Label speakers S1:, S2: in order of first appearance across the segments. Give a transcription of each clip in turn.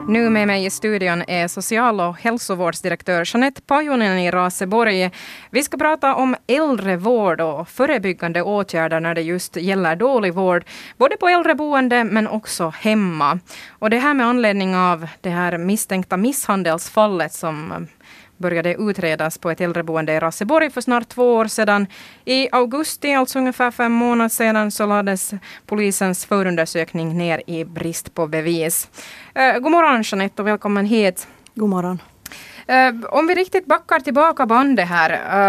S1: Nu med mig i studion är social- och hälsovårdsdirektör Jeanette Pajunen i Raseborg. Vi ska prata om äldrevård och förebyggande åtgärder när det just gäller dålig vård, både på äldreboende men också hemma. Och det här med anledning av det här misstänkta misshandelsfallet som började utredas på ett äldreboende i Raseborg för snart 2 år sedan. I augusti, alltså ungefär 5 månader sedan, så lades polisens förundersökning ner i brist på bevis. God morgon Jeanette och välkommen hit.
S2: God morgon.
S1: Om vi riktigt backar tillbaka bandet här.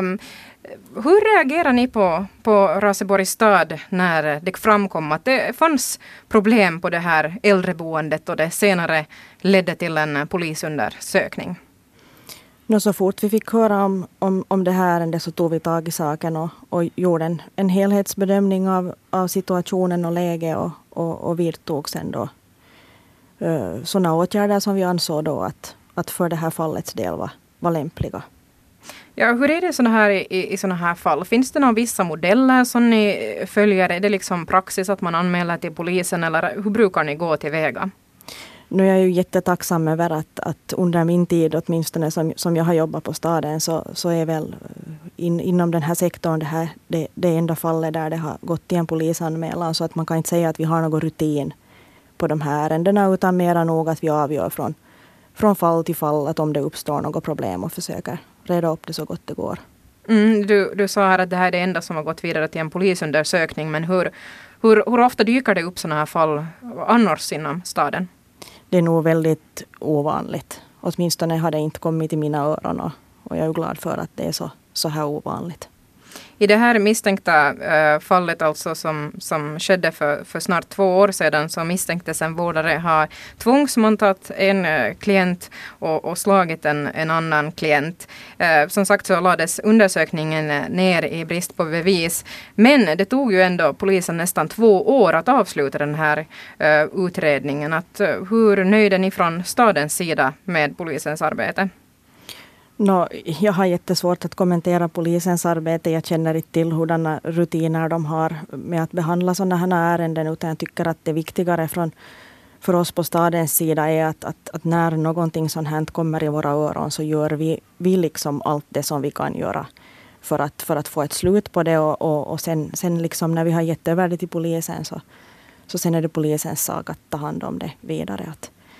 S1: Hur reagerar ni på Raseborgs stad när det framkom att det fanns problem på det här äldreboendet och det senare ledde till en polisundersökning?
S2: Så fort vi fick höra om det här ärendet så tog vi tag i saken och gjorde en helhetsbedömning av situationen och läge och vidtog sen då sådana åtgärder som vi ansåg då att för det här fallets del var lämpliga.
S1: Ja, hur är det i sådana här fall? Finns det några vissa modeller som ni följer? Är det liksom praxis att man anmäler till polisen eller hur brukar ni gå tillväga?
S2: Nu är jag ju jättetacksam över att under min tid åtminstone som jag har jobbat på staden så är väl inom den här sektorn det enda fallet där det har gått till en polisanmälan, så att man kan inte säga att vi har någon rutin på de här ärendena utan mera nog att vi avgör från fall till fall att om det uppstår något problem och försöker reda upp det så gott det går.
S1: Du sa här att det här är det enda som har gått vidare till en polisundersökning, men hur ofta dyker det upp sådana här fall annars inom staden?
S2: Det är nog väldigt ovanligt. Åtminstone har det inte kommit i mina öron och jag är glad för att det är så här ovanligt.
S1: I det här misstänkta fallet alltså som skedde för snart 2 år sedan så misstänktes en vårdare ha tvångsmontat en klient och slagit en annan klient. Som sagt så lades undersökningen ner i brist på bevis. Men det tog ju ändå polisen nästan 2 år att avsluta den här utredningen. Hur nöjda ni från stadens sida med polisens arbete?
S2: Jag har jättesvårt att kommentera polisens arbete. Jag känner inte till hurdana rutiner de har med att behandla sådana här ärenden, utan jag tycker att det viktigare för oss på stadens sida är att när någonting sånt här kommer i våra öron så gör vi liksom allt det som vi kan göra för att få ett slut på det och sen liksom när vi har gett över det till polisen så sen är det polisens sak att ta hand om det vidare.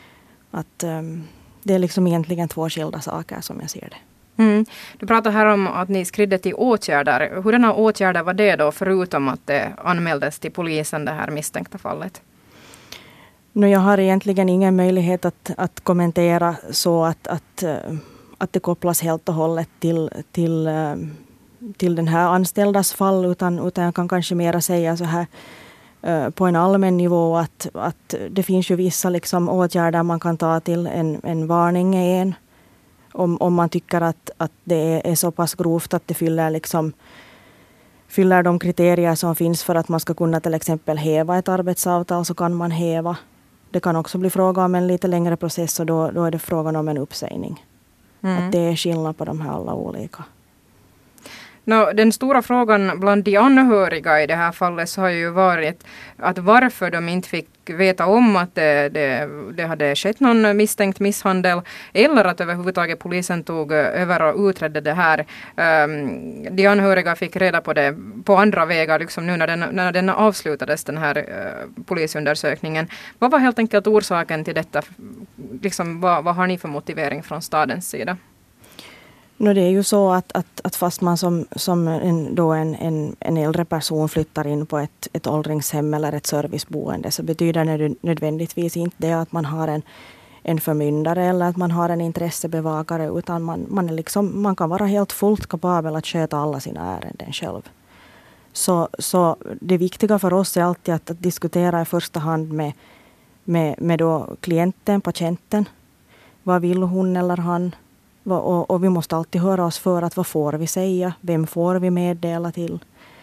S2: Det är liksom egentligen 2 skilda saker som jag ser det.
S1: Du pratar här om att ni skridde till åtgärder. Hurdana åtgärder var det då förutom att det anmäldes till polisen det här misstänkta fallet?
S2: Jag har egentligen ingen möjlighet att kommentera så att det kopplas helt och hållet till den här anställdas fall utan jag kan kanske mera säga så här på en allmän nivå att det finns ju vissa liksom åtgärder man kan ta till. En varning är en. Om man tycker att det är så pass grovt att det fyller de kriterier som finns för att man ska kunna till exempel häva ett arbetsavtal, så kan man häva. Det kan också bli fråga om en lite längre process och då är det frågan om en uppsägning. Att det är skillnad på de här alla olika.
S1: Den stora frågan bland de anhöriga i det här fallet så har ju varit att varför de inte fick veta om att det hade skett någon misstänkt misshandel eller att överhuvudtaget polisen tog över och utredde det här. De anhöriga fick reda på det på andra vägar liksom nu när den avslutades, den här polisundersökningen. Vad var helt enkelt orsaken till detta? Liksom, vad har ni för motivering från stadens sida?
S2: Det är ju så att fast man som en äldre person flyttar in på ett åldringshem eller ett serviceboende så betyder det nödvändigtvis inte det att man har en förmyndare eller att man har en intressebevakare, utan man kan vara helt fullt kapabel att sköta alla sina ärenden själv. Så det viktiga för oss är alltid att diskutera i första hand med då klienten, patienten. Vad vill hon eller han? Och vi måste alltid höra oss för att vad får vi säga? Vem får vi meddela till?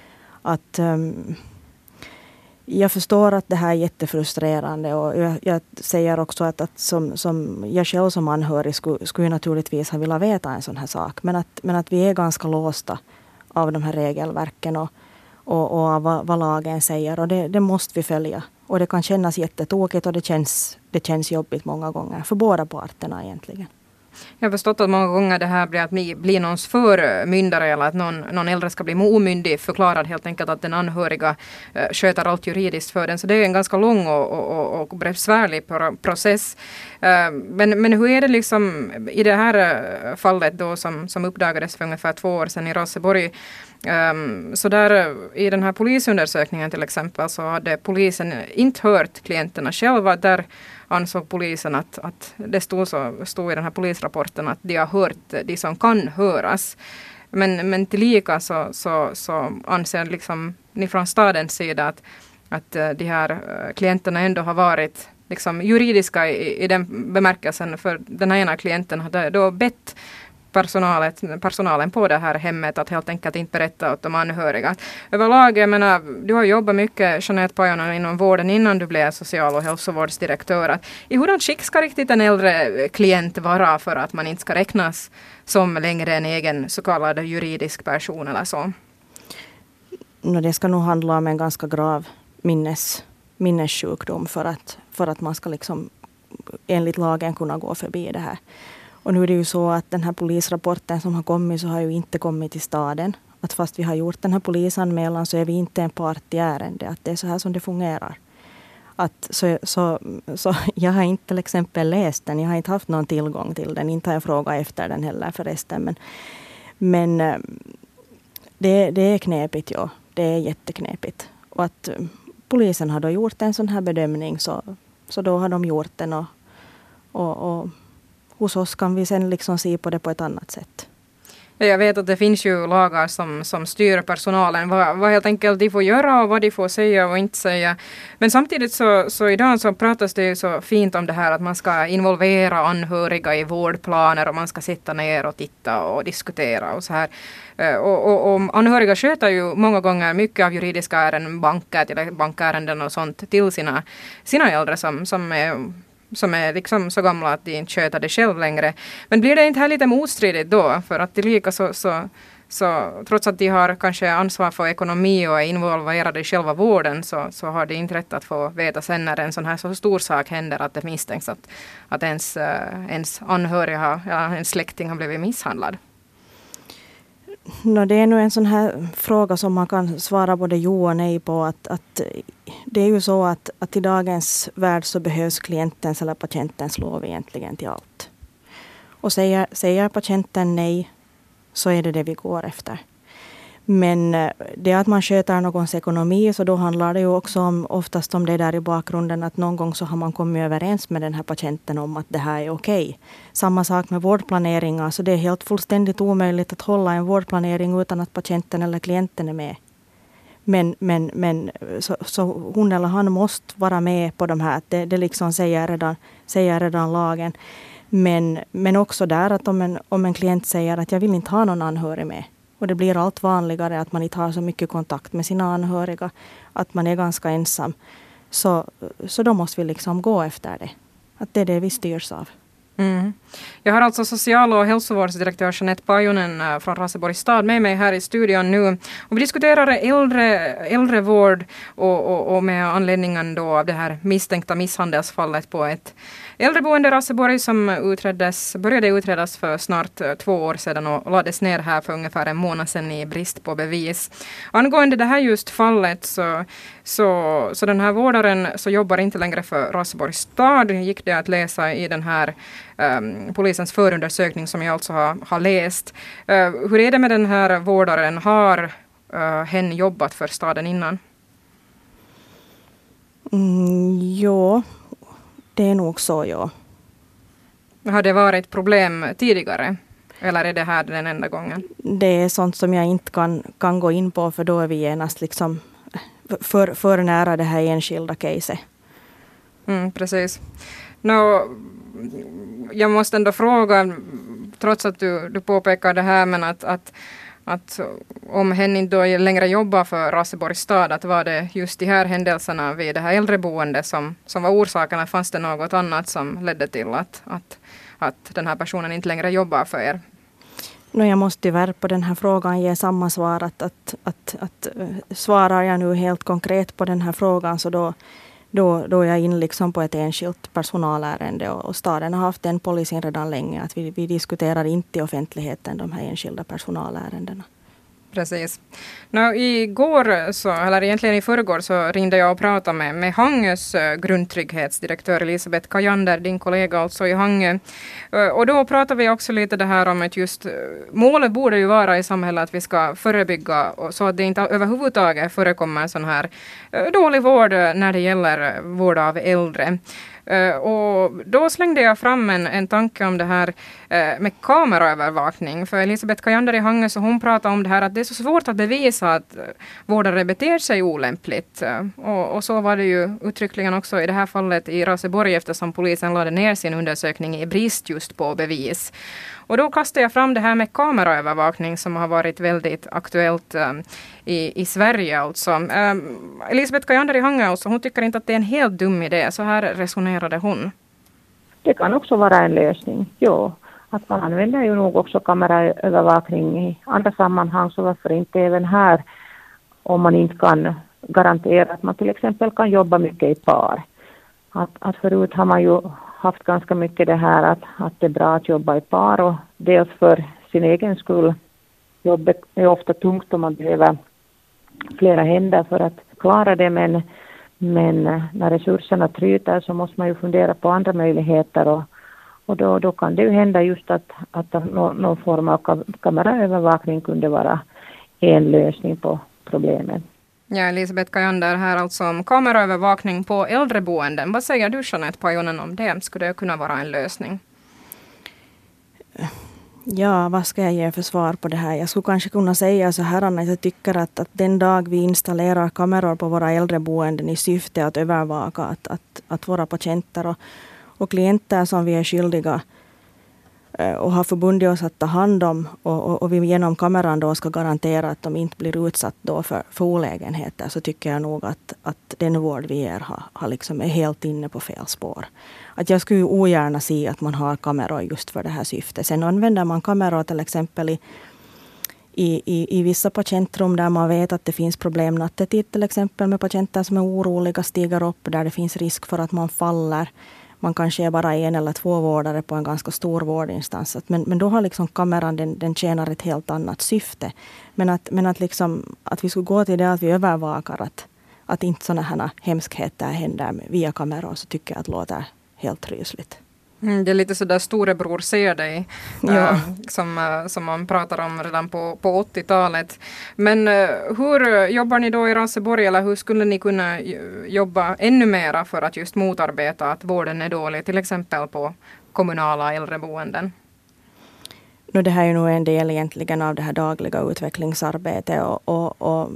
S2: Jag förstår att det här är jättefrustrerande och jag säger också att som jag själv som anhörig skulle naturligtvis ha velat veta en sån här sak. Men att vi är ganska låsta av de här regelverken och av vad lagen säger, och det måste vi följa. Och det kan kännas jättetokigt och det känns jobbigt många gånger. För båda parterna egentligen.
S1: Jag har förstått att många gånger det här blir att ni blir någons förmyndare eller att någon äldre ska bli omyndig, förklarad helt enkelt att den anhöriga sköter allt juridiskt för den. Så det är en ganska lång och besvärlig process. Men hur är det liksom i det här fallet då som uppdagades för ungefär 2 år sedan i Raseborg? Så där i den här polisundersökningen till exempel så hade polisen inte hört klienterna själva. Där ansåg polisen att det stod i den här polisrapporten att de har hört de som kan höras. Men tillika så anser liksom ni från stadens sida att de här klienterna ändå har varit liksom juridiska i den bemärkelsen. För den här ena klienten hade då bett personalen på det här hemmet att helt enkelt inte berätta åt de anhöriga. Överlag, jag menar, du har jobbat mycket, Jeanette Pajunen, inom vården innan du blev social- och hälsovårdsdirektör. I hurdant skick ska riktigt en äldre klient vara för att man inte ska räknas som längre en egen så kallad juridisk person eller så?
S2: Det ska nog handla om en ganska grav minnessjukdom för att man ska liksom enligt lagen kunna gå förbi det här. Och nu är det ju så att den här polisrapporten som har kommit så har ju inte kommit till staden. Att fast vi har gjort den här polisanmälan så är vi inte en part i ärende. Att det är så här som det fungerar. Att så jag har inte till exempel läst den. Jag har inte haft någon tillgång till den. Inte har jag frågat efter den heller förresten. Men det är knepigt, ja. Det är jätteknepigt. Och att polisen har då gjort en sån här bedömning så då har de gjort den och hos oss kan vi sen liksom se på det på ett annat sätt.
S1: Jag vet att det finns ju lagar som styr personalen, vad helt enkelt de får göra och vad de får säga och inte säga. Men samtidigt så idag så pratas det ju så fint om det här att man ska involvera anhöriga i vårdplaner och man ska sitta ner och titta och diskutera och så här. Och anhöriga sköter ju många gånger mycket av juridiska ärenden, bankärenden och sånt till sina äldre som är liksom så gamla att de inte sköter det själv längre. Men blir det inte här lite motstridigt då? För att tillika så trots att de har kanske ansvar för ekonomi och är involverade i själva vården så har de inte rätt att få veta sen när en sån här så stor sak händer att det misstänks att ens anhöriga eller ens släkting har blivit misshandlad.
S2: Det är nu en sån här fråga som man kan svara både jo och nej på. Att det är ju så att i dagens värld så behövs klientens eller patientens lov egentligen till allt. Och säger patienten nej så är det vi går efter. Men det att man sköter någons ekonomi så då handlar det ju också oftast om det där i bakgrunden att någon gång så har man kommit överens med den här patienten om att det här är okej. Samma sak med vårdplanering, alltså det är helt fullständigt omöjligt att hålla en vårdplanering utan att patienten eller klienten är med. Men så hon eller han måste vara med på de här, det liksom säger redan lagen. Men också där att om en klient säger att jag vill inte ha någon anhörig med. Och det blir allt vanligare att man inte har så mycket kontakt med sina anhöriga. Att man är ganska ensam. Så då måste vi liksom gå efter det. Att det är det vi styrs av.
S1: Mm. Jag har alltså social- och hälsovårdsdirektör Jeanette Pajunen från Raseborgs stad med mig här i studion nu. Och vi diskuterar äldrevård och med anledningen då av det här misstänkta misshandelsfallet på ett äldreboende i Raseborg som började utredas för snart 2 år sedan och lades ner här för ungefär en månad sedan i brist på bevis. Angående det här just fallet så den här vårdaren så jobbar inte längre för Raseborgs stad. Gick det att läsa i den här polisens förundersökning som jag alltså har läst. Hur är det med den här vårdaren? Har hen jobbat för staden innan?
S2: Ja, det är nog så, ja.
S1: Har det varit problem tidigare? Eller är det här den enda gången? Det
S2: är sånt som jag inte kan gå in på för då är vi genast liksom för nära det här enskilda caset.
S1: Precis. Jag måste ändå fråga, trots att du påpekar det här, men att om hen inte då längre jobbar för Raseborgs stad, att var det just de här händelserna vid det här äldreboendet som var orsaken, eller fanns det något annat som ledde till att den här personen inte längre jobbar för er?
S2: Jag måste tyvärr på den här frågan ge samma svar att svarar jag nu helt konkret på den här frågan så då då är jag in liksom på ett enskilt personalärende och staden har haft den policyn redan länge att vi diskuterar inte i offentligheten de här enskilda personalärendena.
S1: Precis. Igår, eller egentligen i förrgår, så ringde jag och pratade med Hangös grundtrygghetsdirektör Elisabeth Kajander, din kollega alltså i Hangö. Och då pratade vi också lite det här om att just målet borde ju vara i samhället att vi ska förebygga så att det inte överhuvudtaget förekommer sån här dålig vård när det gäller vård av äldre. Och då slängde jag fram en tanke om det här med kameraövervakning. För Elisabeth Kajander i Hangö, så hon pratade om det här att det är så svårt att bevisa att vårdare beter sig olämpligt. Och så var det ju uttryckligen också i det här fallet i Raseborg, eftersom polisen lade ner sin undersökning i brist just på bevis. Och då kastade jag fram det här med kameraövervakning som har varit väldigt aktuellt i Sverige. Alltså. Elisabeth Kajander i Hangö, alltså, hon tycker inte att det är en helt dum idé. Så här resonerade hon.
S3: Det kan också vara en lösning, ja. Att man använder ju nog också kameraövervakning i andra sammanhang, så varför inte även här, om man inte kan garantera att man till exempel kan jobba mycket i par. Att förut har man ju haft ganska mycket det här att det är bra att jobba i par, och dels för sin egen skull. Jobbet är ofta tungt och man behöver flera händer för att klara det, men när resurserna tryter så måste man ju fundera på andra möjligheter, och då kan det ju hända just att någon form av kameraövervakning kunde vara en lösning på problemen.
S1: Ja, Elisabeth Kajander här alltså om kameraövervakning på äldreboenden. Vad säger du, Jeanette Pajunen, om det? Skulle det kunna vara en lösning?
S2: Ja, vad ska jag ge för svar på det här? Jag skulle kanske kunna säga så här att jag tycker att den dag vi installerar kameror på våra äldreboenden i syfte att övervaka att våra patienter och klienter som vi är skyldiga och har förbundit oss att ta hand om och vi genom kameran då ska garantera att de inte blir utsatt då för olägenheter, så tycker jag nog att den vård vi ger har liksom är helt inne på fel spår. Att jag skulle ogärna se att man har kameror just för det här syftet. Sen använder man kameror till exempel i vissa patientrum där man vet att det finns problem nattetid, till exempel med patienter som är oroliga, stiger upp där det finns risk för att man faller. Man kanske är bara en eller två vårdare på en ganska stor vårdinstans. Men då har liksom kameran, den tjänar ett helt annat syfte. Men att vi skulle gå till det att vi övervakar att inte sådana här hemskheter händer via kameror, så tycker jag att det låter helt rysligt.
S1: Det är lite sådär storebror ser dig,
S2: ja.
S1: Som man pratar om redan på 80-talet. Men hur jobbar ni då i Raseborg, eller hur skulle ni kunna jobba ännu mera för att just motarbeta att vården är dålig, till exempel på kommunala äldreboenden?
S2: Det här är ju nog en del egentligen av det här dagliga utvecklingsarbetet och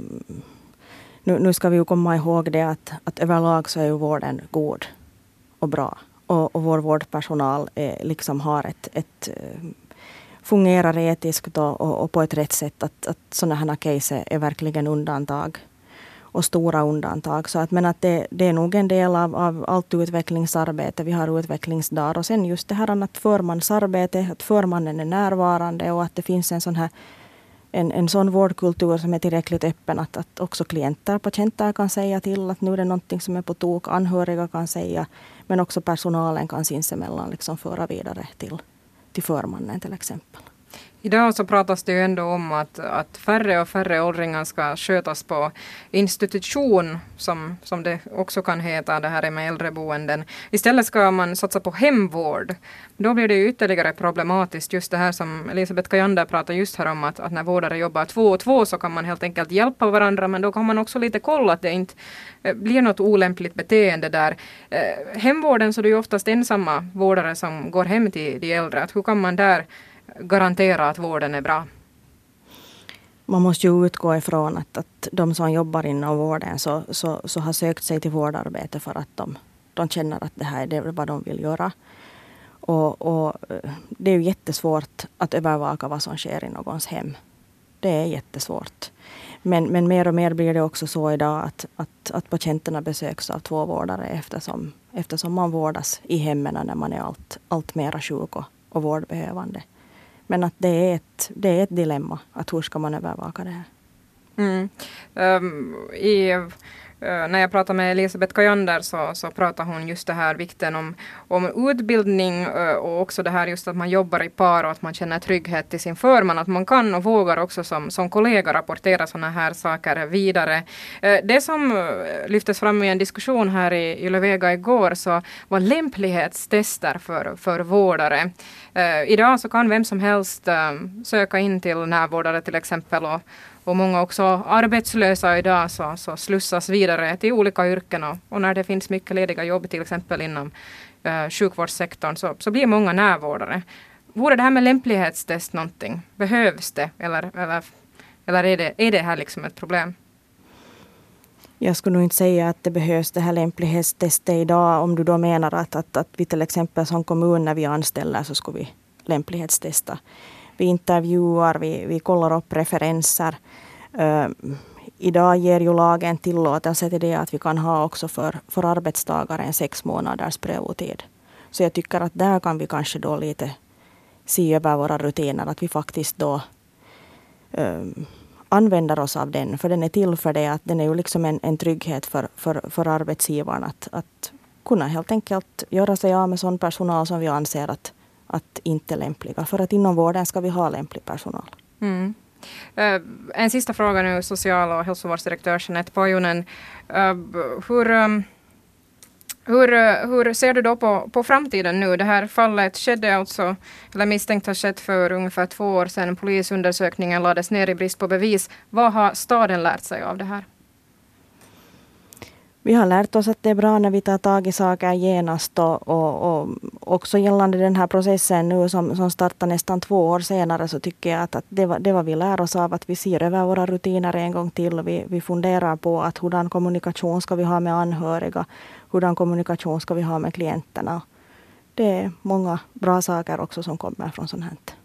S2: nu ska vi ju komma ihåg det att överlag så är ju vården god och bra. Och vår vårdpersonal liksom har ett fungerar etiskt och på ett rätt sätt, att sådana här case är verkligen undantag och stora undantag. Så att det är nog en del av allt utvecklingsarbete. Vi har utvecklingsdagar och sen just det här att förmansarbete, att förmannen är närvarande och att det finns en sån vårdkultur som är tillräckligt öppen att också patienter kan säga till att nu är det någonting som är på tok, anhöriga kan säga, men också personalen kan sinsemellan liksom föra vidare till förmannen till exempel.
S1: Idag så pratas det ju ändå om att färre och färre åldringar ska skötas på institution, som det också kan heta, det här är med äldreboenden. Istället ska man satsa på hemvård. Då blir det ju ytterligare problematiskt, just det här som Elisabeth Kajander pratar just här om, att när vårdare jobbar 2 och 2 så kan man helt enkelt hjälpa varandra, men då kan man också lite kolla att det inte blir något olämpligt beteende där. Hemvården, så det är ju oftast ensamma vårdare som går hem till de äldre. Hur kan man där garantera att vården är bra?
S2: Man måste ju utgå ifrån att de som jobbar inom vården så har sökt sig till vårdarbete för att de känner att det här är vad de vill göra. Och det är ju jättesvårt att övervaka vad som sker i någons hem. Det är jättesvårt. Men mer och mer blir det också så idag att patienterna besöks av 2 vårdare eftersom man vårdas i hemmen när man är allt mera sjuk och vårdbehövande. Men att det är ett dilemma, att hur ska man övervaka det här?
S1: När jag pratar med Elisabeth Kajander så pratar hon just det här vikten om utbildning och också det här just att man jobbar i par och att man känner trygghet till sin förman, att man kan och vågar också som kollega rapportera sådana här saker vidare. Det som lyftes fram i en diskussion här i Yle-Vega igår så var lämplighetstester för vårdare. Idag så kan vem som helst söka in till närvårdare till exempel och många också arbetslösa idag så slussas vidare till olika yrken och när det finns mycket lediga jobb till exempel inom sjukvårdssektorn så blir många närvårdare. Vore det här med lämplighetstest någonting? Behövs det eller är det här liksom ett problem?
S2: Jag skulle nog inte säga att det behövs det här lämplighetstestet idag om du då menar att vi till exempel som kommun när vi anställer så ska vi lämplighetstesta. Vi intervjuar, vi kollar upp referenser. Idag ger ju lagen tillåtelse till det att vi kan ha också för arbetstagare en 6 månaders prövotid. Så jag tycker att där kan vi kanske då lite se över våra rutiner. Att vi faktiskt då använder oss av den. För den är till för det att den är ju liksom en trygghet för arbetsgivaren att kunna helt enkelt göra sig av med sån personal som vi anser att inte är lämpliga. För att inom vården ska vi ha lämplig personal.
S1: Mm. En sista fråga nu, social- och hälsovårdsdirektör Jeanette Pajunen. Hur ser du då på framtiden nu? Det här fallet skedde alltså, eller misstänkt har skett för ungefär 2 år sedan. Polisundersökningen lades ner i brist på bevis. Vad har staden lärt sig av det här?
S2: Vi har lärt oss att det är bra när vi tar tag i saker genast och också gällande den här processen nu som startar nästan 2 år senare så tycker jag att det var vi lär oss av att vi ser över våra rutiner en gång till. Vi funderar på att hurdan kommunikation ska vi ha med anhöriga, hurdan kommunikation ska vi ha med klienterna. Det är många bra saker också som kommer från sånt här.